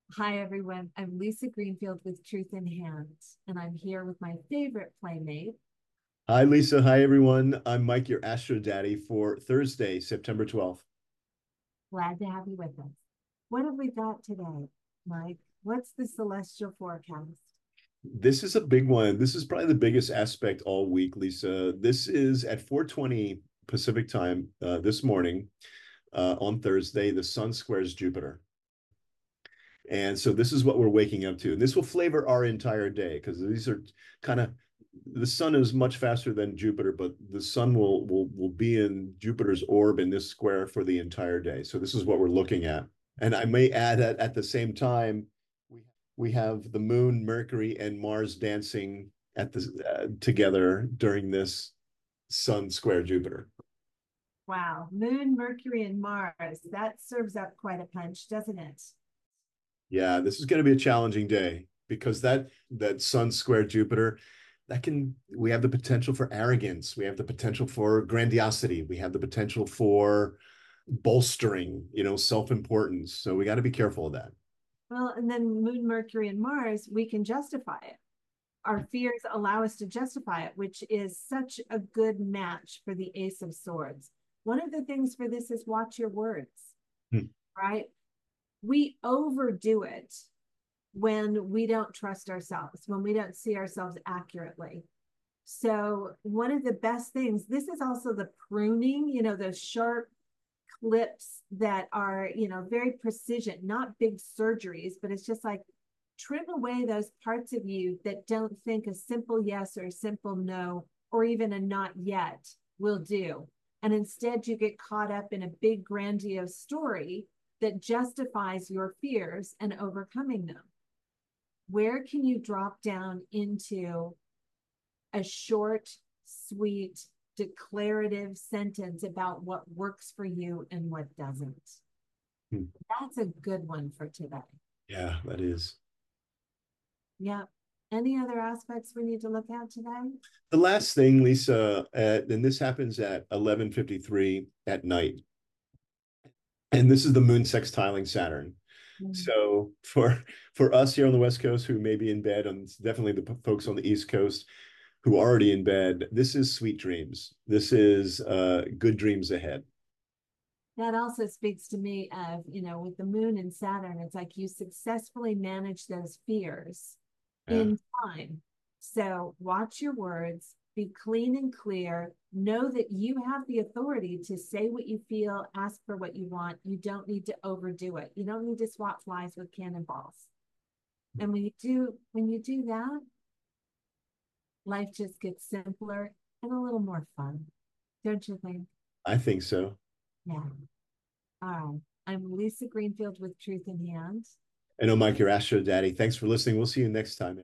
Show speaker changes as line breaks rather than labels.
Hi, everyone. I'm Lisa Greenfield with Truth in Hand, and I'm here with my favorite playmate.
Hi, Lisa. Hi, everyone. I'm Mike, your Astro Daddy for Thursday, September 12th.
Glad to have you with us. What have we got today, Mike? What's the celestial forecast?
This is a big one. This is probably the biggest aspect all week, Lisa. This is at 4:20 Pacific time this morning on Thursday. The sun squares Jupiter. And so this is what we're waking up to. And this will flavor our entire day because these are kind of the sun is much faster than Jupiter, but the sun will be in Jupiter's orb in this square for the entire day. So this is what we're looking at. And I may add that at the same time, we have the moon, Mercury, and Mars dancing at the together during this sun square Jupiter.
Wow, Moon, Mercury, and Mars. That serves up quite a punch, doesn't it?
Yeah, this is going to be a challenging day because that sun square Jupiter, that can we have the potential for arrogance, we have the potential for grandiosity, we have the potential for bolstering, self-importance. So we got to be careful of that.
Well, and then Moon, Mercury, and Mars, we can justify it. Our fears allow us to justify it, which is such a good match for the Ace of Swords. One of the things for this is watch your words,
Hmm.
right? We overdo it when we don't trust ourselves, when we don't see ourselves accurately. So, one of the best things, this is also the pruning, those sharp clips that are, very precision, not big surgeries, but it's just like trim away those parts of you that don't think a simple yes or a simple no or even a not yet will do. And instead, you get caught up in a big, grandiose story that justifies your fears and overcoming them. Where can you drop down into a short, sweet, declarative sentence about what works for you and what doesn't?
Hmm.
That's a good one for today.
Yeah, that is.
Yeah. Any other aspects we need to look at today?
The last thing, Lisa, and this happens at 11:53 at night, and this is the moon sextiling Saturn.
Mm.
So for us here on the West Coast who may be in bed, and definitely the folks on the East Coast who are already in bed, this is sweet dreams. This is good dreams ahead.
That also speaks to me of, with the moon and Saturn, it's like you successfully manage those fears
Yeah.
in time. So watch your words, be clean and clear. Know that you have the authority to say what you feel, ask for what you want. You don't need to overdo it. You don't need to swat flies with cannonballs. And when you do that, life just gets simpler and a little more fun. Don't you think?
I think so.
Yeah. All right. I'm Lisa Greenfield with Truth in Hand.
I know, Mike, your Astro Daddy. Thanks for listening. We'll see you next time.